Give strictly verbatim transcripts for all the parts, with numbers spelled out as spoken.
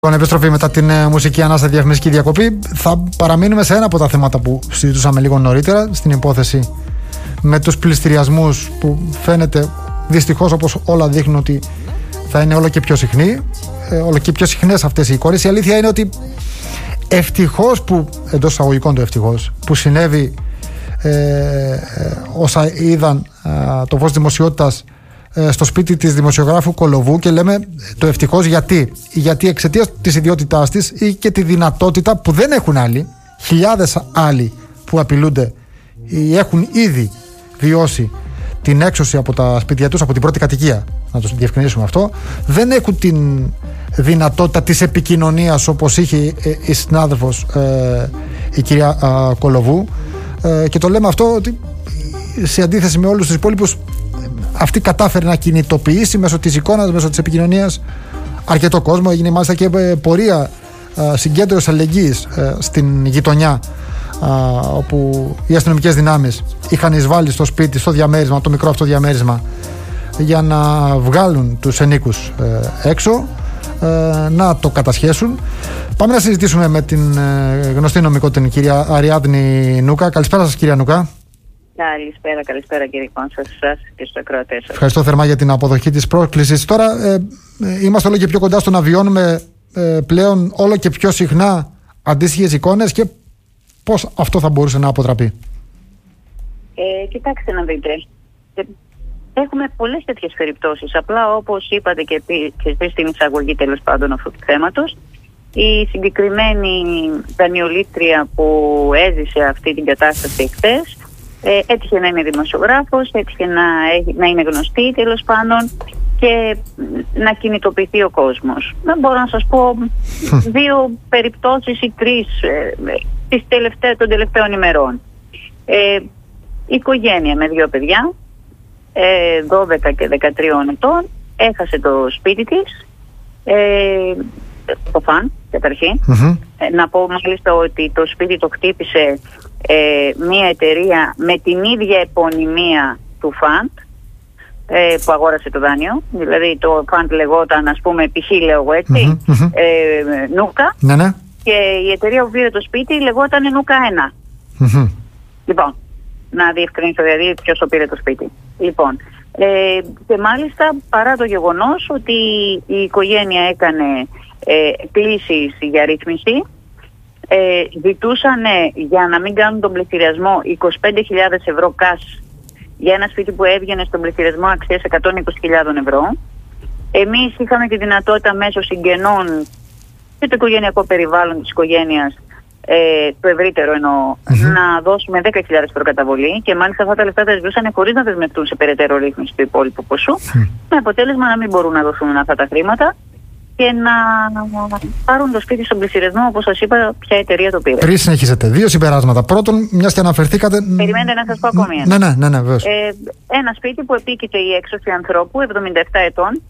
Λοιπόν, επιστροφή μετά την ε, μουσική ανάσα διαφημιστική διακοπή. Θα παραμείνουμε σε ένα από τα θέματα που συζητούσαμε λίγο νωρίτερα, στην υπόθεση με τους πληστηριασμούς που φαίνεται δυστυχώς, όπως όλα δείχνουν, ότι θα είναι όλο και πιο συχνοί, ε, όλο και πιο συχνές αυτές οι εικόνες. Η αλήθεια είναι ότι ευτυχώς που, εντός εισαγωγικών το ευτυχώς, που συνέβη ε, ε, όσα είδαν ε, το φως δημοσιότητας στο σπίτι της δημοσιογράφου Κολοβού, και λέμε το ευτυχώς γιατί γιατί εξαιτίας της ιδιότητάς της ή και τη δυνατότητα που δεν έχουν άλλοι, χιλιάδες άλλοι που απειλούνται ή έχουν ήδη βιώσει την έξωση από τα σπίτια τους, από την πρώτη κατοικία, να το διευκρινίσουμε αυτό, δεν έχουν την δυνατότητα της επικοινωνίας όπως είχε η συνάδελφος ε, η κυρία ε, Κολοβού, ε, και το λέμε αυτό ότι σε αντίθεση με όλους τους υπόλοιπους, αυτή κατάφερε να κινητοποιήσει μέσω της εικόνας, μέσω της επικοινωνίας αρκετό κόσμο. Έγινε μάλιστα και πορεία συγκέντρωσης αλληλεγγύης στην γειτονιά, όπου οι αστυνομικές δυνάμεις είχαν εισβάλει στο σπίτι, στο διαμέρισμα, το μικρό αυτό διαμέρισμα, για να βγάλουν τους ενίκους έξω, να το κατασχέσουν. Πάμε να συζητήσουμε με την γνωστή νομικό, την κυρία Αριάδνη Νούκα. Καλησπέρα σας, κυρία Νούκα. Καλησπέρα, καλησπέρα κύριε Κόνσα, σας και στους ακροατές σας. Ευχαριστώ θερμά για την αποδοχή της πρόσκλησης. Τώρα ε, ε, είμαστε όλο και πιο κοντά στο να βιώνουμε ε, πλέον όλο και πιο συχνά αντίστοιχες εικόνες, και πώς αυτό θα μπορούσε να αποτραπεί. Ε, κοιτάξτε να δείτε. Έχουμε πολλές τέτοιες περιπτώσεις. Απλά, όπως είπατε και εσείς στην εισαγωγή τέλος πάντων αυτού του θέματος, η συγκεκριμένη δανειολήπτρια που έζησε αυτή την κατάσταση εχθές, Ε, έτυχε να είναι δημοσιογράφος, έτυχε να, να είναι γνωστή τέλος πάντων και να κινητοποιηθεί ο κόσμος. Δεν μπορώ να σας πω δύο περιπτώσεις ή τρεις ε, τις τελευταίες, των τελευταίων ημερών. Ε, οικογένεια με δύο παιδιά, ε, δώδεκα και δεκατρία ετών, έχασε το σπίτι της, ε, το φαν καταρχήν. Mm-hmm. Ε, να πω μάλιστα ότι το σπίτι το χτύπησε Ε, μια εταιρεία με την ίδια επωνυμία του Φαντ, ε, που αγόρασε το δάνειο. Δηλαδή το Φαντ λεγόταν, ας πούμε, π.χ. λέω εγώ έτσι, mm-hmm, mm-hmm. Ε, Νούκα, ναι, ναι. Και η εταιρεία που πήρε το σπίτι λεγόταν Νούκα ένα. Mm-hmm. Λοιπόν, να διευκρινίσω δηλαδή ποιος το πήρε το σπίτι. Λοιπόν, ε, και μάλιστα παρά το γεγονός ότι η οικογένεια έκανε ε, κλήσεις για ρύθμιση, Ε, ζητούσαν για να μην κάνουν τον πληστηριασμό είκοσι πέντε χιλιάδες ευρώ cash για ένα σπίτι που έβγαινε στον πληστηριασμό αξίας εκατόν είκοσι χιλιάδες ευρώ. Εμείς είχαμε τη δυνατότητα μέσω συγγενών και το οικογενειακό περιβάλλον της οικογένειας, ε, το ευρύτερο εννοώ, mm-hmm. να δώσουμε δέκα χιλιάδες ευρώ καταβολή, και μάλιστα αυτά τα λεφτά τα ζητούσαν χωρίς να δεσμευτούν σε περαιτέρω ρύθμιση του υπόλοιπου ποσού, mm. με αποτέλεσμα να μην μπορούν να δώσουν αυτά τα χρήματα και να πάρουν το σπίτι στον πληστηριασμό, όπως σας είπα, ποια εταιρεία το πήρε. Πριν συνεχίσετε, δύο συμπεράσματα. Πρώτον, μιας και αναφερθήκατε. Περιμένετε να σας πω ακόμη ένα. Ναι, ναι, ναι, ναι, βέβαιως. Ε, ένα σπίτι που επίκειται η έξωση ανθρώπου, εβδομήντα επτά ετών,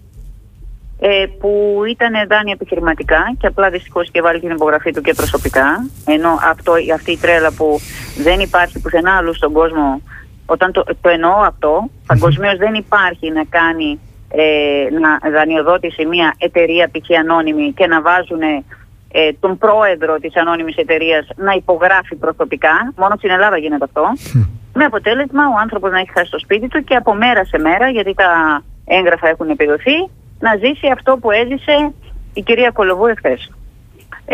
ε, που ήταν δάνεια επιχειρηματικά και απλά δυστυχώς και βάλει την υπογραφή του και προσωπικά. Ενώ αυτό, αυτή η τρέλα που δεν υπάρχει πουθενά αλλού στον κόσμο, όταν το, το εννοώ αυτό, παγκοσμίως δεν υπάρχει να κάνει. Ε, να δανειοδότησε μια εταιρεία π.χ. ανώνυμη και να βάζουν ε, τον πρόεδρο της ανώνυμης εταιρείας να υπογράφει προσωπικά. Μόνο στην Ελλάδα γίνεται αυτό. Mm. Με αποτέλεσμα ο άνθρωπος να έχει χάσει το σπίτι του και από μέρα σε μέρα, γιατί τα έγγραφα έχουν επιδοθεί, να ζήσει αυτό που έζησε η κυρία Κολοβού εχθές. Ε,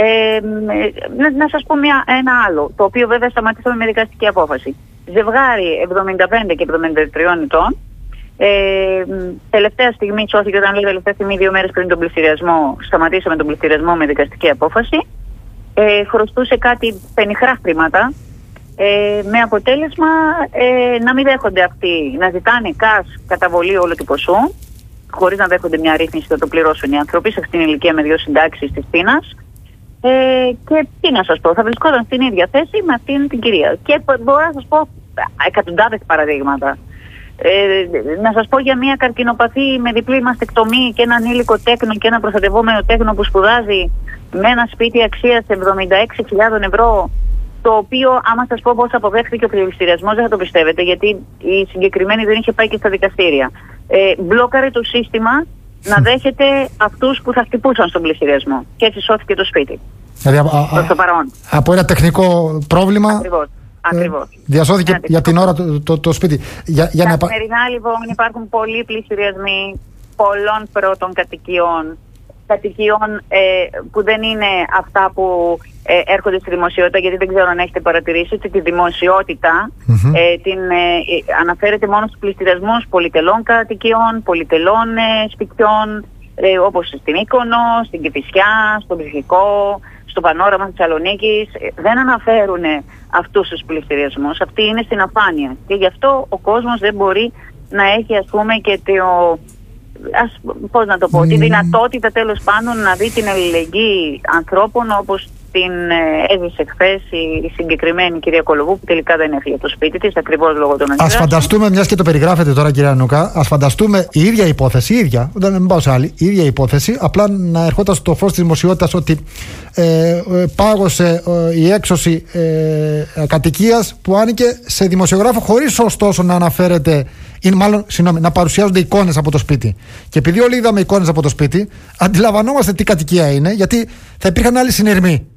να, να σας πω μια, ένα άλλο, το οποίο βέβαια σταματήσαμε με δικαστική απόφαση. Ζευγάρι εβδομήντα πέντε και εβδομήντα τρία ετών, Ε, τελευταία στιγμή, σώθηκε, όταν λέω τελευταία στιγμή, δύο μέρες πριν τον πληστηριασμό, σταματήσαμε τον πληστηριασμό με δικαστική απόφαση. Ε, χρωστούσε κάτι πενιχρά χρήματα, ε, με αποτέλεσμα ε, να μην δέχονται αυτοί, να ζητάνε cash καταβολή όλου του ποσού, χωρίς να δέχονται μια ρύθμιση, θα το πληρώσουν οι άνθρωποι σε αυτήν την ηλικία με δύο συντάξεις της πείνας. Ε, και τι να σας πω, θα βρισκόταν στην ίδια θέση με αυτήν την κυρία. Και μπορώ να σας πω εκατοντάδες παραδείγματα. Ε, να σας πω για μια καρκινοπαθή με διπλή μαστεκτομή και έναν ήλικο τέκνο και ένα προστατευόμενο τέκνο που σπουδάζει με ένα σπίτι αξίας εβδομήντα έξι χιλιάδες ευρώ, το οποίο, άμα σας πω πώς αποδέχθηκε ο πληστηριασμός, δεν θα το πιστεύετε, γιατί η συγκεκριμένη δεν είχε πάει και στα δικαστήρια. Ε, μπλόκαρε το σύστημα να δέχεται αυτούς που θα χτυπούσαν στον πληστηριασμό. Και έτσι σώθηκε το σπίτι. Δηλαδή, α, το παρόν. Από ένα τεχνικό πρόβλημα. Ακριβώς. Ακριβώς. Ε, διασώθηκε ένα για την ώρα το, το, το σπίτι. Για, για Καθημερινά να... λοιπόν υπάρχουν πολλοί πληστηριασμοί πολλών πρώτων κατοικιών. Κατοικιών ε, που δεν είναι αυτά που ε, έρχονται στη δημοσιότητα, γιατί δεν ξέρω αν έχετε παρατηρήσει ότι τη δημοσιότητα mm-hmm. ε, την, ε, αναφέρεται μόνο στους πληστηριασμούς πολυτελών κατοικιών, πολυτελών ε, σπιτιών, ε, όπως στην Μύκονο, στην Κηφισιά, στον Ψυχικό, στο Πανόραμα της Θεσσαλονίκης. Ε, δεν αναφέρουν αυτούς τους πληστηριασμούς, αυτοί είναι στην αφάνεια και γι' αυτό ο κόσμος δεν μπορεί να έχει, ας πούμε, και το... Ας, πώς να το πω, mm. τη δυνατότητα τέλος πάντων να δει την αλληλεγγύη ανθρώπων, όπως την ε, έζησε χθες η, η συγκεκριμένη κυρία Κολοβού, που τελικά δεν έφυγε το σπίτι της ακριβώς λόγω των αντιδράσεων. Ας φανταστούμε, μιας και το περιγράφετε τώρα κυρία Νούκα, ας φανταστούμε η ίδια υπόθεση, η ίδια, δεν μην πάω σε άλλη, η ίδια υπόθεση, απλά να ερχόταν στο φως της δημοσιότητας ότι ε, ε, πάγωσε ε, η έξωση ε, κατοικίας που άνοιγε σε δημοσιογράφο, χωρίς ωστόσο να αναφέρεται, ή μάλλον συγγνώμη, να παρουσιάζονται εικόνες από το σπίτι. Και επειδή όλοι είδαμε εικόνες από το σπίτι, αντιλαμβανόμαστε τι κατοικία είναι, γιατί θα υπήρχαν άλλοι συνειρμοί.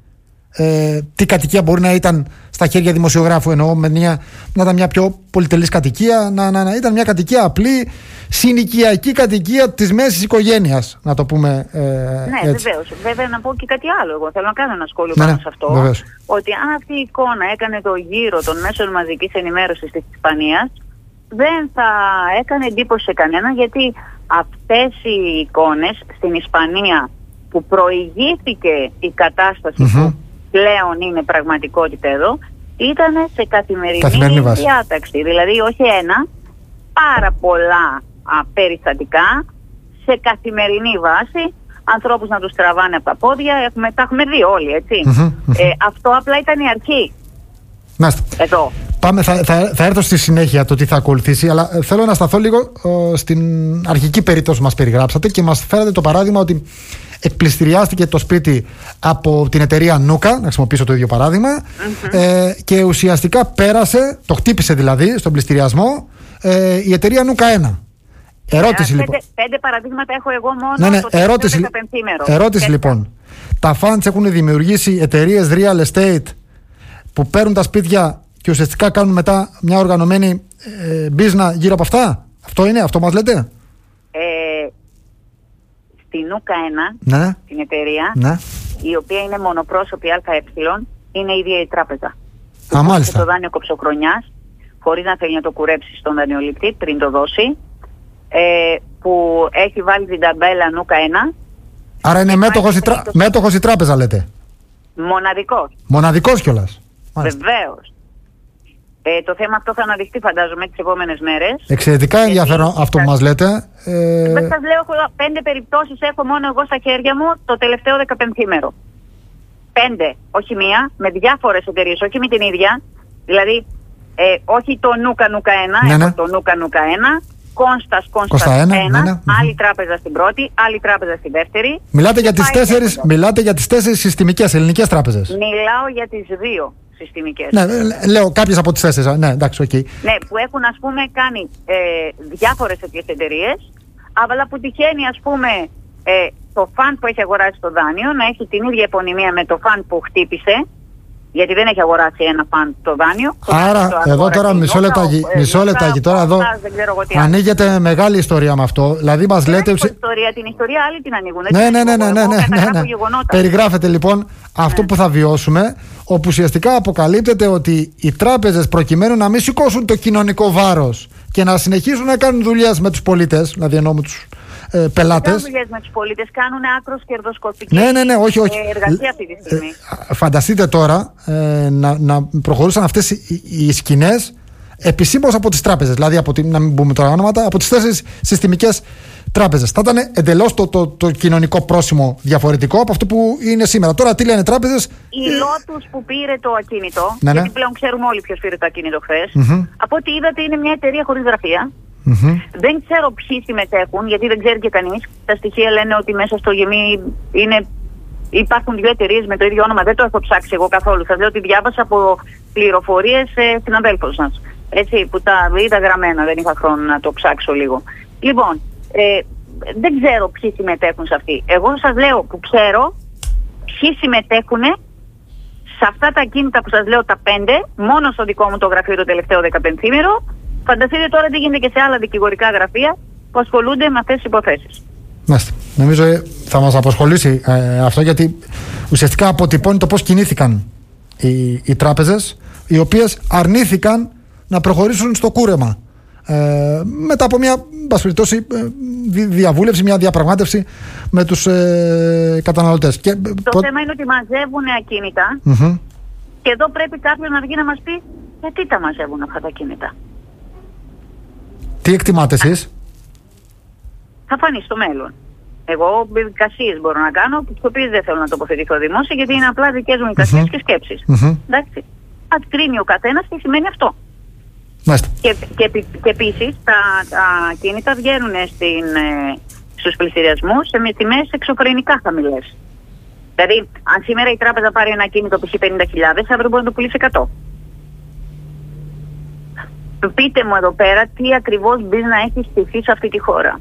Ε, τι κατοικία μπορεί να ήταν στα χέρια δημοσιογράφου, εννοώ με μια, να ήταν μια πιο πολυτελής κατοικία, να, να, να ήταν μια κατοικία απλή, συνοικιακή κατοικία της μέσης οικογένειας, να το πούμε ε, ναι, έτσι. Βεβαίως. Βέβαια να πω και κάτι άλλο. Εγώ θέλω να κάνω ένα σχόλιο ναι, πάνω ναι, σε αυτό. βεβαίως. Ότι αν αυτή η εικόνα έκανε το γύρο των μέσων μαζικής ενημέρωσης της Ισπανίας, δεν θα έκανε εντύπωση σε κανένα, γιατί αυτές οι εικόνες στην Ισπανία που προηγήθηκε η κατάσταση mm-hmm. που πλέον είναι πραγματικότητα εδώ, ήταν σε καθημερινή, καθημερινή διάταξη. Δηλαδή όχι ένα, πάρα πολλά α, περιστατικά σε καθημερινή βάση, ανθρώπους να τους τραβάνε από τα πόδια, έχουμε, τα έχουμε δει όλοι, έτσι. Mm-hmm. Ε, αυτό απλά ήταν η αρχή. Μάλιστα. Εδώ. Πάμε, θα, θα, θα έρθω στη συνέχεια το τι θα ακολουθήσει, αλλά θέλω να σταθώ λίγο ο, στην αρχική περίπτωση που μας περιγράψατε και μας φέρατε το παράδειγμα ότι εκπληστηριάστηκε το σπίτι από την εταιρεία Νούκα, να χρησιμοποιήσω το ίδιο παράδειγμα, mm-hmm. ε, και ουσιαστικά πέρασε, το χτύπησε δηλαδή στον πληστηριασμό ε, η εταιρεία Νούκα ένα. Ερώτηση, ε, λοιπόν. Πέντε, πέντε παραδείγματα έχω εγώ μόνο. Ναι, ναι, το ερώτηση, ερώτηση λοιπόν. Τα funds έχουν δημιουργήσει εταιρείες real estate που παίρνουν τα σπίτια και ουσιαστικά κάνουν μετά μια οργανωμένη ε, business γύρω από αυτά. Αυτό είναι, αυτό μας λέτε. Ε, στη Νούκα ένα, ναι. την εταιρεία, ναι. η οποία είναι μονοπρόσωπη ΑΕ, είναι η ίδια η τράπεζα. Α, μάλιστα. Το δάνειο κοψοχρονιάς, χωρίς να θέλει να το κουρέψει στον δανειοληπτή πριν το δώσει, ε, που έχει βάλει την ταμπέλα Νούκα ένα. Άρα είναι μέτοχος η, τρα... μέτοχος η τράπεζα, λέτε. Μοναδικός. Μοναδικός κιόλας. Βεβαίως. Ε, το θέμα αυτό θα αναδειχθεί, φαντάζομαι, τις επόμενες μέρες. Εξαιρετικά ενδιαφέρον ε, αυτό που μας λέτε. Ε... Δεν σας λέω, έχω πέντε περιπτώσεις έχω μόνο εγώ στα χέρια μου το τελευταίο δεκαπενθήμερο. Πέντε, όχι μία, με διάφορες εταιρείες, όχι με την ίδια. Δηλαδή, ε, όχι το Νούκα Νούκα ένα, ναι, ναι. το Νούκα Νούκα ένα, Κόνστας Κόνστας ένα, ένα, ναι, ναι. άλλη τράπεζα στην πρώτη, άλλη τράπεζα στην δεύτερη. Μιλάτε για τις τέσσερις, μιλάτε για τις τέσσερις συστημικές ελληνικές τράπεζες. Μιλάω για τις δύο συστημικές. Ναι, λέω κάποιες από τις τέσσερις. Ναι, εντάξει, okay. Ναι, που έχουν, ας πούμε, κάνει ε, διάφορες τέτοιες εταιρείες, αλλά που τυχαίνει, ας πούμε, ε, το φαντ που έχει αγοράσει το δάνειο να έχει την ίδια επωνυμία με το φαντ που χτύπησε, γιατί δεν έχει αγοράσει ένα φαντ το δάνειο. Άρα, το εδώ τώρα μισό λεπτάκι, μισό λεπτάκι, τώρα εδώ ανοίγεται μεγάλη ιστορία με αυτό. Δηλαδή μας λέτε... Την ιστορία, την ιστορία άλλοι την ανοίγουν. Ναι, ναι, ναι, ναι, ναι, ναι, ναι. Περιγράφεται λοιπόν αυτό ναι. που θα βιώσουμε, όπου ουσιαστικά αποκαλύπτεται ότι οι τράπεζες, προκειμένου να μην σηκώσουν το κοινωνικό βάρος και να συνεχίσουν να κάνουν δουλειές με τους πολίτες, δηλαδή εννοώ με τους ε, πελάτες. Δεν δουλειές με τους πολίτες, κάνουν άκρος κερδοσκοπική ναι, ναι, ναι, όχι, όχι. εργασία αυτή τη στιγμή. Ε, φανταστείτε τώρα ε, να, να προχωρούσαν αυτές οι, οι σκηνές επισήμως από τις τράπεζες, δηλαδή από τη, να μην πούμε τώρα ονόματα, από τις τέσσερις συστημικές τράπεζες. Θα ήταν εντελώς το, το, το κοινωνικό πρόσημο διαφορετικό από αυτό που είναι σήμερα. Τώρα τι λένε τράπεζες. Η Lotus που πήρε το ακίνητο, ναι, ναι. γιατί πλέον ξέρουμε όλοι ποιος πήρε το ακίνητο χθες, mm-hmm. από ό,τι είδατε είναι μια εταιρεία χωρίς γραφεία. Mm-hmm. Δεν ξέρω ποιοι συμμετέχουν, γιατί δεν ξέρει και κανείς. Τα στοιχεία λένε ότι μέσα στο γεμί είναι, υπάρχουν δύο εταιρείες με το ίδιο όνομα. Δεν το έχω ψάξει εγώ καθόλου. Σας λέω ότι διάβασα από πληροφορίες ε, συναδέλφων σας. Έτσι, που τα είδα γραμμένα, δεν είχα χρόνο να το ψάξω λίγο. Λοιπόν, ε, δεν ξέρω ποιοι συμμετέχουν σε αυτή. Εγώ σας λέω που ξέρω ποιοι συμμετέχουν σε αυτά τα κίνητα που σας λέω τα πέντε, μόνο στο δικό μου το γραφείο το τελευταίο δεκαπενθήμερο. Φανταστείτε τώρα τι γίνεται και σε άλλα δικηγορικά γραφεία που ασχολούνται με αυτές τις υποθέσεις. Μάλιστα. Νομίζω θα μας απασχολήσει ε, αυτό, γιατί ουσιαστικά αποτυπώνει το πώς κινήθηκαν οι, οι τράπεζες, οι οποίες αρνήθηκαν να προχωρήσουν στο κούρεμα ε, μετά από μια περιπτώσει, ε, διαβούλευση, μια διαπραγμάτευση με τους ε, καταναλωτές. Και, το πο... θέμα είναι ότι μαζεύουν ακίνητα mm-hmm. και εδώ πρέπει κάποιος να βγει να μας πει γιατί τα μαζεύουν αυτά τα ακίνητα. Τι εκτιμάτε εσείς? Θα φανεί στο μέλλον. Εγώ εικασίες μπορώ να κάνω, τις οποίες δεν θέλω να τοποθετηθώ δημόσια, γιατί είναι απλά δικές μου εικασίες mm-hmm. και σκέψεις. Mm-hmm. Εντάξει. Ας κρίνει ο καθένας τι σημαίνει αυτό. Και, και, και επίσης τα, τα κίνητα βγαίνουν στην, ε, στους πληστηριασμούς σε με τιμές εξωφρενικά χαμηλές. Δηλαδή, αν σήμερα η τράπεζα πάρει ένα κίνητο π.χ. πενήντα χιλιάδες, αύριο μπορεί να το πουλήσει εκατό. Πείτε μου εδώ πέρα τι ακριβώς μπορεί να έχει στηθεί σε αυτή τη χώρα.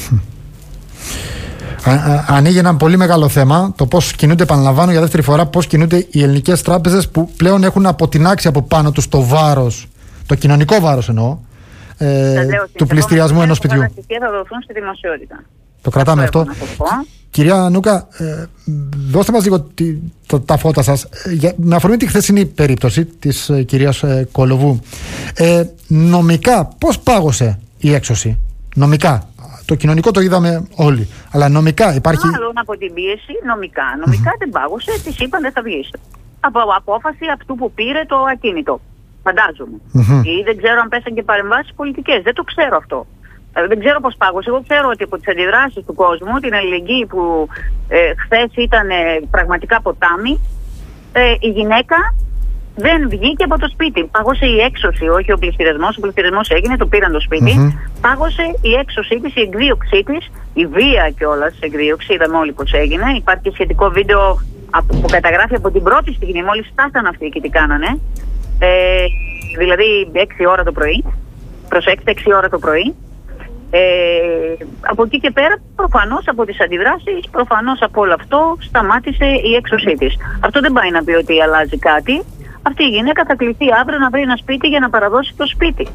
Α, α, ανοίγει ένα πολύ μεγάλο θέμα το πώς κινούνται, επαναλαμβάνω για δεύτερη φορά, πώς κινούνται οι ελληνικές τράπεζες που πλέον έχουν αποτινάξει από πάνω τους το βάρος, το κοινωνικό βάρος εννοώ, ε, λέω, του πληστηριασμού ενός σπιτιού. Τα στοιχεία θα δοθούν στη δημοσιότητα. Το κρατάμε αυτό. Κυρία Νούκα, ε, δώστε μας λίγο τη, το, τα φώτα σας για, με αφορμή τη χθεσινή περίπτωση της ε, κυρίας ε, Κολοβού. Ε, νομικά πώς πάγωσε η έξωση? Νομικά. Το κοινωνικό το είδαμε όλοι. Αλλά νομικά υπάρχει. Μάλλον από την πίεση, νομικά. Νομικά mm-hmm. δεν πάγωσε, της είπαν δεν θα βγεις. Από απόφαση αυτού που πήρε το ακίνητο. Φαντάζομαι. Mm-hmm. Ή δεν ξέρω αν πέσαν και παρεμβάσεις πολιτικές. Δεν το ξέρω αυτό. Ε, δεν ξέρω πώς πάγωσε. Εγώ ξέρω ότι από τις αντιδράσεις του κόσμου, την αλληλεγγύη που ε, χθες ήταν ε, πραγματικά ποτάμι, ε, η γυναίκα δεν βγήκε από το σπίτι. Πάγωσε η έξωση, όχι ο πληστηριασμός. Ο πληστηριασμός έγινε, το πήραν το σπίτι. Mm-hmm. Πάγωσε η έξωσή της, η εκδίωξή της, η βία κιόλας της εκδίωξη. Είδαμε όλοι πώς έγινε. Υπάρχει σχετικό βίντεο που καταγράφει από την πρώτη στιγμή, μόλις φτάσαν αυτοί και τι κάνανε. Ε, δηλαδή έξι ώρα το πρωί. Προσέξτε, έξι ώρα το πρωί. Ε, από εκεί και πέρα, προφανώς από τις αντιδράσεις, προφανώς από όλο αυτό, σταμάτησε η έξωσή της. Αυτό δεν πάει να πει ότι αλλάζει κάτι. Αυτή η γυναίκα θα κληθεί αύριο να βρει ένα σπίτι για να παραδώσει το σπίτι.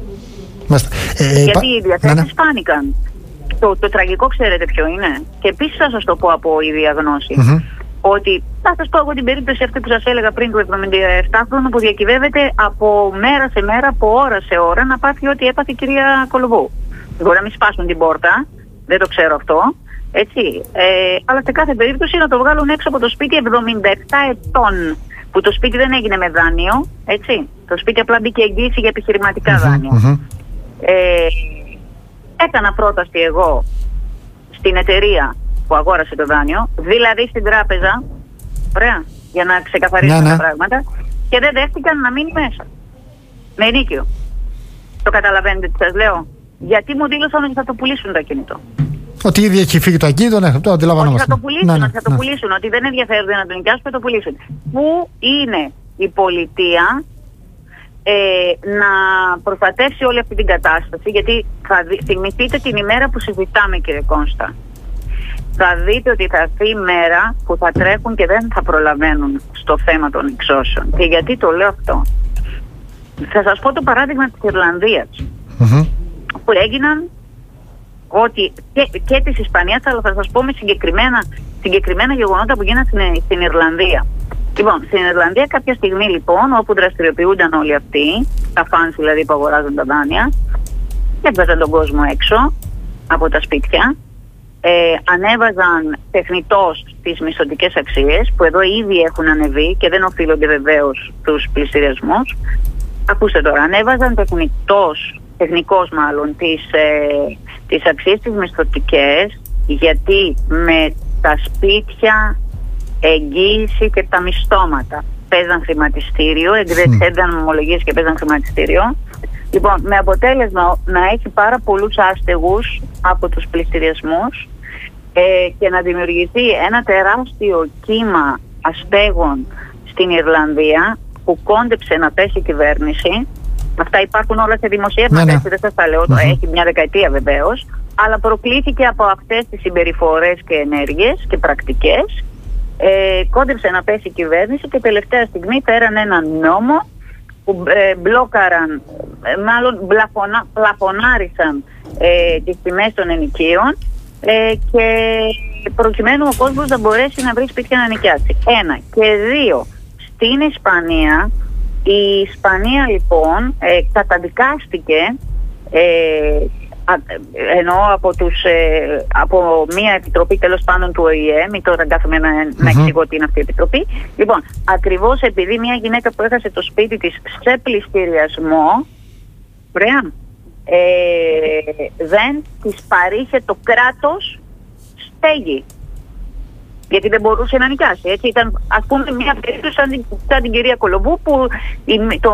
Ε, Γιατί οι διαθέσεις ναι, ναι. φάνηκαν. Το, το τραγικό ξέρετε ποιο είναι? Και επίσης θα σας το πω από η διαγνώση. Mm-hmm. Ότι θα σας πω εγώ την περίπτωση αυτή που σας έλεγα πριν του εβδομηνταεφτάχρονου που διακυβεύεται από μέρα σε μέρα, από ώρα σε ώρα να πάθει ό,τι έπαθε η κυρία Κολοβού. Μπορεί να μην σπάσουν την πόρτα, δεν το ξέρω αυτό. Έτσι. Ε, αλλά σε κάθε περίπτωση να το βγάλουν έξω από το σπίτι εβδομήντα επτά ετών. Που το σπίτι δεν έγινε με δάνειο, έτσι. Το σπίτι απλά μπήκε εγγύηση για επιχειρηματικά mm-hmm, δάνεια. Mm-hmm. Ε, έκανα πρόταση εγώ στην εταιρεία που αγόρασε το δάνειο, δηλαδή στην τράπεζα, ωραία, για να ξεκαθαρίσουν yeah, τα yeah. πράγματα, και δεν δέχτηκαν να μείνει μέσα. Με ενίκιο. Το καταλαβαίνετε τι σας λέω? Γιατί μου δήλωσαν ότι θα το πουλήσουν το ακίνητο. Ότι ήδη έχει φύγει το ακίνητο, ναι, το αντιλαμβανόμαστε. Ότι θα το πουλήσουν, ναι, ναι, ότι θα το ναι. πουλήσουν, ότι δεν ενδιαφέρονται να το νοικιάσουν, θα το πουλήσουν. Πού είναι η πολιτεία ε, να προστατεύσει όλη αυτή την κατάσταση? Γιατί θα δει, θυμηθείτε την ημέρα που συζητάμε, κύριε Κόνστα. Θα δείτε ότι θα έρθει η μέρα που θα τρέχουν και δεν θα προλαβαίνουν στο θέμα των εξώσεων. Και γιατί το λέω αυτό? Θα σας πω το παράδειγμα της Ιρλανδίας, mm-hmm. που έγιναν ότι και, και της Ισπανίας, αλλά θα σας πω με συγκεκριμένα, συγκεκριμένα γεγονότα που γίνανε στην, στην Ιρλανδία. Λοιπόν, στην Ιρλανδία κάποια στιγμή λοιπόν, όπου δραστηριοποιούνταν όλοι αυτοί, τα φανς δηλαδή που αγοράζουν τα δάνεια, και έβγαζαν τον κόσμο έξω από τα σπίτια, ε, ανέβαζαν τεχνητώς τις μισθωτικές αξίες, που εδώ ήδη έχουν ανεβεί και δεν οφείλονται βεβαίως στους πληστηριασμούς. Ακούστε τώρα, ανέβαζαν τεχνητώς, τεχνικώς μάλλον, τις, ε, τις αξίες τις μισθωτικές, γιατί με τα σπίτια, εγγύηση και τα μισθώματα παίζαν χρηματιστήριο, έδιναν ομολογίες και παίζαν χρηματιστήριο. Λοιπόν, με αποτέλεσμα να έχει πάρα πολλούς άστεγους από τους πληστηριασμούς ε, και να δημιουργηθεί ένα τεράστιο κύμα αστέγων στην Ιρλανδία, που κόντεψε να πέσει η κυβέρνηση. Αυτά υπάρχουν όλα σε δημοσιεύματα, ναι, ναι. δεν σας τα λέω, mm-hmm. έχει μια δεκαετία βεβαίως. αλλά προκλήθηκε από αυτές τις συμπεριφορές και ενέργειες και πρακτικές. Ε, κόντεψε να πέσει η κυβέρνηση και τελευταία στιγμή φέραν έναν νόμο που ε, μπλόκαραν, ε, μάλλον μπλαφωνα, πλαφωνάρισαν ε, τις τιμές των ενοικίων ε, και προκειμένου ο κόσμος να μπορέσει να βρει σπίτια να νοικιάσει. Ένα. Και δύο, στην Ισπανία, η Ισπανία λοιπόν ε, καταδικάστηκε ε, εννοώ από, τους, ε, από μια επιτροπή τέλος πάντων του Ο Η Ε, μην τώρα κάθομαι να, mm-hmm. να εξηγώ τι είναι αυτή η επιτροπή. Λοιπόν, ακριβώς επειδή μια γυναίκα που έχασε το σπίτι της σε πληστηριασμό, ωραία, ε, δεν της παρήχε το κράτος στέγη. Γιατί δεν μπορούσε να νοικιάσει. Έτσι ήταν, ας πούμε, μια περίπτωση σαν την, σαν την κυρία Κολοβού που η, το,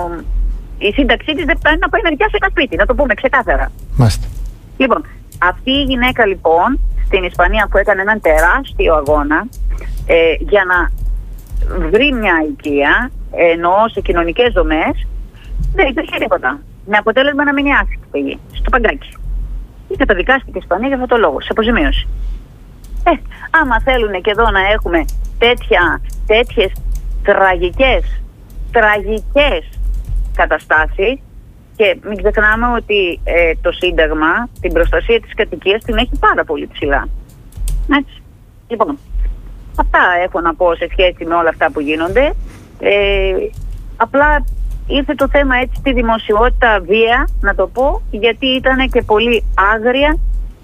η σύνταξή της δεν φτάνει να πάει να νοικιάσει ένα σπίτι, να το πούμε ξεκάθαρα. Μάλιστα. Λοιπόν, αυτή η γυναίκα λοιπόν στην Ισπανία που έκανε έναν τεράστιο αγώνα ε, για να βρει μια οικία, εννοώ σε κοινωνικές δομές, δεν υπήρχε τίποτα. Με αποτέλεσμα να μείνει άσχητη στο παγκάκι. Και καταδικάστηκε η Ισπανία για αυτό το λόγο, σε αποζημίωση. Ε, άμα θέλουν και εδώ να έχουμε τέτοια, τέτοιες τραγικές, τραγικές καταστάσεις, και μην ξεχνάμε ότι ε, το Σύνταγμα την προστασία της κατοικίας την έχει πάρα πολύ ψηλά. Έτσι. Λοιπόν, αυτά έχω να πω σε σχέση με όλα αυτά που γίνονται. Ε, απλά ήρθε το θέμα έτσι στη δημοσιότητα βία, να το πω, γιατί ήταν και πολύ άγρια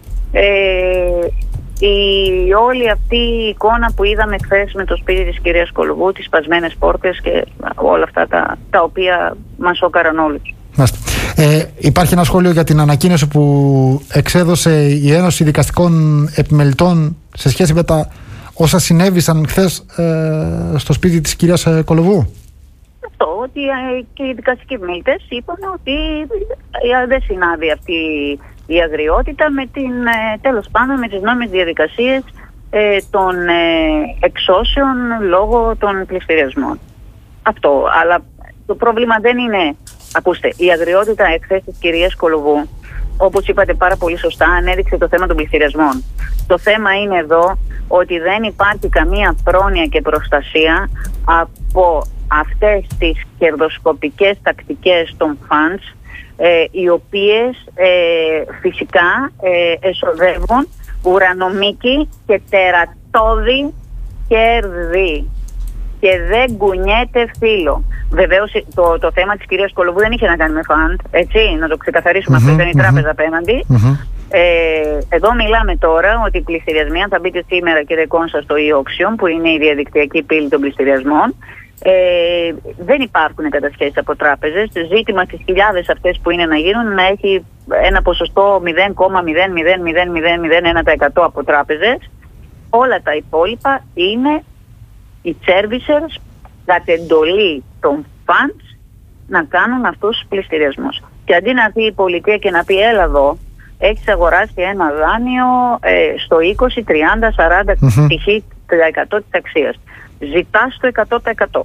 ε, η όλη αυτή η εικόνα που είδαμε χθες με το σπίτι της κυρίας Κολοβού, τις σπασμένες πόρτες και όλα αυτά τα, τα οποία μας σόκαραν όλους. Ε, υπάρχει ένα σχόλιο για την ανακοίνωση που εξέδωσε η Ένωση Δικαστικών Επιμελητών σε σχέση με τα όσα συνέβησαν χθες ε, στο σπίτι της κυρίας ε, Κολοβού. Αυτό, ότι ε, και οι δικαστικοί επιμελητές είπαν ότι ε, δεν συνάδει αυτή η αγριότητα με την, ε, τέλος πάντων, με τις νόμιμες διαδικασίες ε, των ε, εξώσεων λόγω των πληστηριασμών. Αυτό, αλλά το πρόβλημα δεν είναι, ακούστε, η αγριότητα εχθές της κυρίας Κολοβού, όπως είπατε πάρα πολύ σωστά, ανέδειξε το θέμα των πληστηριασμών. Το θέμα είναι εδώ ότι δεν υπάρχει καμία πρόνοια και προστασία από αυτές τις κερδοσκοπικές τακτικές των funds, ε, οι οποίες ε, φυσικά ε, εσοδεύουν ουρανομίκη και τερατώδη κέρδη και δεν κουνιέται φύλλο. Βεβαίως το, το θέμα της κυρίας Κολοβού δεν είχε να κάνει με φαντ, έτσι, να το ξεκαθαρίσουμε, mm-hmm, αυτό ήταν η τράπεζα mm-hmm. απέναντι. Mm-hmm. Ε, εδώ μιλάμε τώρα ότι οι πληστηριασμοί, αν θα μπείτε σήμερα και δεκόνσα στο e-auction, που είναι η διαδικτυακή πύλη των πληστηριασμών, ε, δεν υπάρχουν κατασχέσεις από τράπεζες. Το ζήτημα στις χιλιάδες αυτές που είναι να γίνουν να έχει ένα ποσοστό μηδέν κόμμα μηδέν μηδέν μηδέν μηδέν μηδέν ένα τοις εκατό από τράπεζες. Όλα τα υπόλοιπα είναι οι servicers κατ' εντολή των funds να κάνουν αυτούς τους πληστηριασμούς. Και αντί να πει η πολιτεία και να πει έλα εδώ, έχεις αγοράσει ένα δάνειο ε, στο είκοσι, τριάντα, σαράντα τοις εκατό της αξίας. Ζητάς το εκατό τοις εκατό.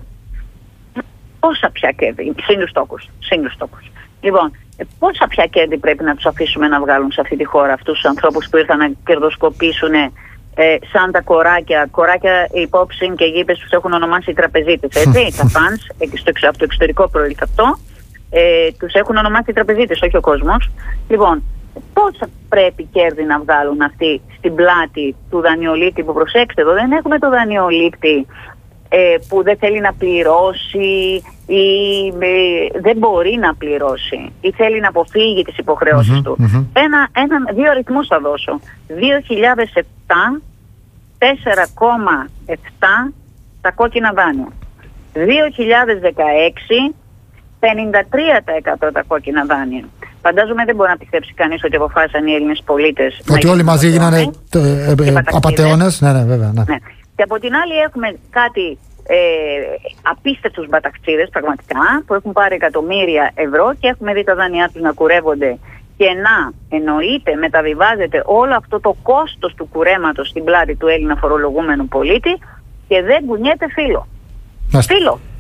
Πόσα πια κέρδη, σύν στόχους, σύν στόχους. Λοιπόν, ε, πόσα πια κέρδη πρέπει να τους αφήσουμε να βγάλουν σε αυτή τη χώρα αυτούς τους ανθρώπους που ήρθαν να κερδοσκοπήσουν ε, σαν τα κοράκια, κοράκια υπόψη και γήπες τους έχουν ονομάσει οι τραπεζίτες, έτσι, τα fans, από το εξωτερικό προήλθε αυτό, ε, τους έχουν ονομάσει οι τραπεζίτες, όχι ο κόσμος. Λοιπόν, πόσα πρέπει κέρδη να βγάλουν αυτοί στην πλάτη του δανειολήπτη, που προσέξτε εδώ δεν έχουμε το δανειολήπτη ε, που δεν θέλει να πληρώσει ή ε, δεν μπορεί να πληρώσει ή θέλει να αποφύγει τις υποχρεώσεις mm-hmm, του. Mm-hmm. Ένα, ένα, δύο αριθμούς θα δώσω. δύο χιλιάδες επτά τέσσερα κόμμα επτά τα κόκκινα δάνεια. δύο χιλιάδες δεκαέξι πενήντα τρία τοις εκατό τα κόκκινα δάνεια. Φαντάζομαι δεν μπορεί να πιστέψει κανείς ότι αποφάσισαν οι Έλληνες πολίτες. Ότι όλοι μαζί γίνανε απατεώνες. Ναι, ναι, βέβαια. Ναι. Ναι. Και από την άλλη έχουμε κάτι ε, απίστευτους μπαταξίδες πραγματικά που έχουν πάρει εκατομμύρια ευρώ και έχουμε δει τα δάνειά τους να κουρεύονται και να εννοείται μεταβιβάζεται όλο αυτό το κόστος του κουρέματος στην πλάτη του Έλληνα φορολογούμενου πολίτη και δεν κουνιέται φύλλο. Φύλλο.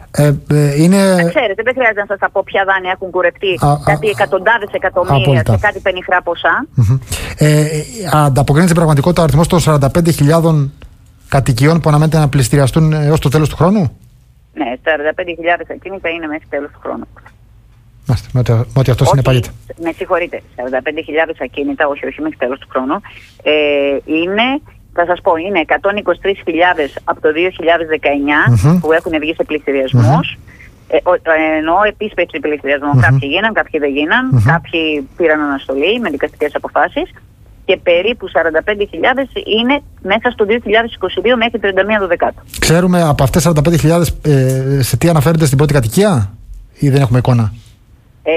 Ε, ε, είναι... Ξέρετε, δεν χρειάζεται να σας τα πω ποια δάνεια έχουν κουρευτεί. Α, κάτι α, εκατοντάδες εκατομμύρια σε κάτι πενιχρά ποσά. Mm-hmm. Ε, ανταποκρίνεται στην πραγματικότητα ο αριθμός των σαράντα πέντε χιλιάδων κατοικιών που αναμένεται να πληστηριαστούν έως το τέλος του χρόνου? Ναι, σαράντα πέντε χιλιάδες ακίνητα είναι μέχρι τέλος του χρόνου. Μάστε, με ότι, με ότι αυτό συνεπάγεται. Με συγχωρείτε, σαράντα πέντε χιλιάδες ακίνητα, όχι, όχι μέχρι τέλος του χρόνου. Ε, είναι, θα σας πω, είναι εκατόν είκοσι τρεις χιλιάδες από το δύο χιλιάδες δεκαεννιά mm-hmm. που έχουν βγει σε πληστηριασμούς. Mm-hmm. Ε, ε, εννοώ επίσπευση πληστηριασμού. Mm-hmm. Κάποιοι γίναν, κάποιοι δεν γίναν, mm-hmm. κάποιοι πήραν αναστολή με δικαστικές αποφάσεις. Και περίπου σαράντα πέντε χιλιάδες είναι μέσα στο δύο χιλιάδες είκοσι δύο μέχρι τριάντα μία Δεκάτου. Ξέρουμε από αυτές σαράντα πέντε χιλιάδες ε, σε τι αναφέρεται στην πρώτη κατοικία ή δεν έχουμε εικόνα? Ε,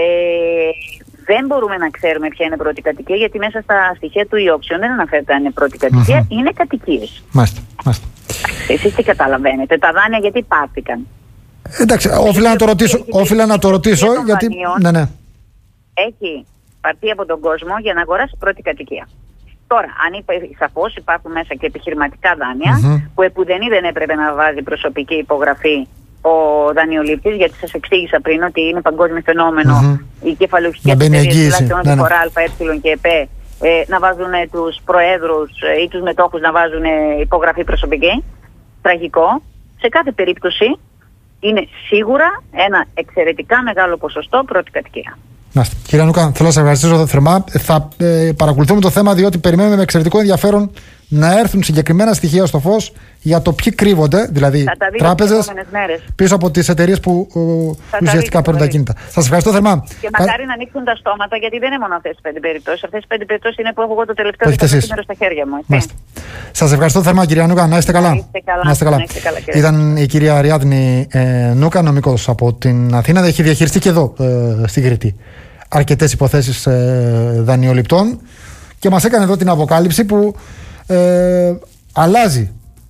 δεν μπορούμε να ξέρουμε ποια είναι πρώτη κατοικία, γιατί μέσα στα στοιχεία του e-auction δεν αναφέρεται αν είναι πρώτη κατοικία, mm-hmm. είναι κατοικίες. Μάλιστα, μάλιστα. Εσείς τι καταλαβαίνετε, τα δάνεια γιατί πάρθηκαν? Εντάξει, όφιλα να το ρωτήσω, όφιλα να το ρωτήσω γιατί... Ναι, ναι. Έχει πάρθει από τον κόσμο για να αγοράσει πρώτη κατοικία. Τώρα, αν σαφώς υπάρχουν μέσα και επιχειρηματικά δάνεια, mm-hmm. που επουδενή δεν έπρεπε να βάζει προσωπική υπογραφή ο δανειολήπτης, γιατί σας εξήγησα πριν ότι είναι παγκόσμιο φαινόμενο mm-hmm. οι κεφαλαιοχικές εταιρείες, τουλάχιστον τη φορά Α, Ε και ΕΠ, ε, να βάζουν τους προέδρους ή τους μετόχους να βάζουν υπογραφή προσωπική. Τραγικό. Σε κάθε περίπτωση είναι σίγουρα ένα εξαιρετικά μεγάλο ποσοστό πρώτη κατοικία. Μάλιστα. Κύριε Νούκα, θέλω να σας ευχαριστήσω θερμά. Θα ε, παρακολουθούμε το θέμα, διότι περιμένουμε με εξαιρετικό ενδιαφέρον να έρθουν συγκεκριμένα στοιχεία στο φως για το ποιοι κρύβονται, δηλαδή τράπεζες πίσω από τις εταιρείες που ε, ουσιαστικά παίρνουν τα κίνητα. Σας ευχαριστώ θερμά. Και μακάρι να ανοίξουν τα στόματα, γιατί δεν είναι μόνο αυτές τις πέντε περιπτώσεις. Αυτές τις πέντε περιπτώσεις είναι που έχω εγώ το τελευταίο δεκαετία στα χέρια μου. Σας ευχαριστώ θερμά, κυρία Νούκα. Να είστε καλά. Να είστε καλά. Να είστε καλά. Να είστε καλά. Ήταν η κυρία Αριάδνη ε, Νούκα, νομικός από την Αθήνα. Έχει διαχειριστεί και εδώ ε, στην Κρήτη αρκετές υποθέσεις ε, δανειοληπτών και μας έκανε εδώ την αποκάλυψη που ε, αλλάζει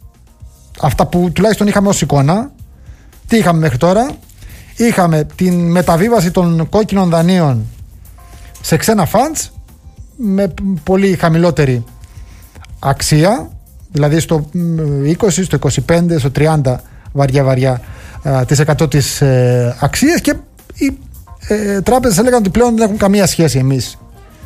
αυτά που τουλάχιστον είχαμε ως εικόνα. Τι είχαμε μέχρι τώρα? Είχαμε την μεταβίβαση των κόκκινων δανείων σε ξένα funds με πολύ χαμηλότερη αξία, δηλαδή στο είκοσι, στο είκοσι πέντε, στο τριάντα βαριά βαριά ε, τις εκατό της ε, αξίες, και οι ε, τράπεζες έλεγαν ότι πλέον δεν έχουν καμία σχέση εμείς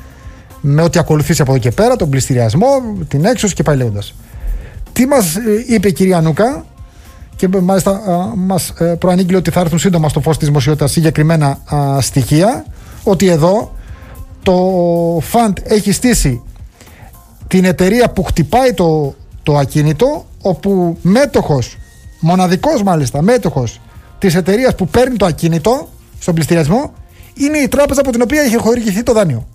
με ό,τι ακολουθήσει από εδώ και πέρα, τον πληστηριασμό, την έξωση και πάει λέγοντας. Τι μας ε, είπε η κυρία Νούκα, και μάλιστα α, μας ε, προανήγγειλε ότι θα έρθουν σύντομα στο φως της δημοσιότητας συγκεκριμένα α, στοιχεία, ότι εδώ το φαντ έχει στήσει την εταιρεία που χτυπάει το, το ακίνητο, όπου μέτοχος, μοναδικός μάλιστα μέτοχος της εταιρείας που παίρνει το ακίνητο στον πληστηριασμό, είναι η τράπεζα από την οποία είχε χορηγηθεί το δάνειο.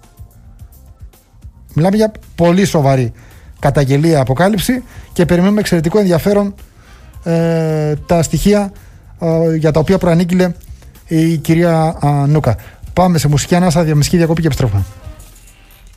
Μιλάμε για πολύ σοβαρή καταγγελία, αποκάλυψη, και περιμένουμε εξαιρετικό ενδιαφέρον ε, τα στοιχεία ε, για τα οποία προανήγγειλε η κυρία ε, Νούκα. Πάμε σε μουσική ανάσα, διαμεσική διακοπή και επιστρέφουμε.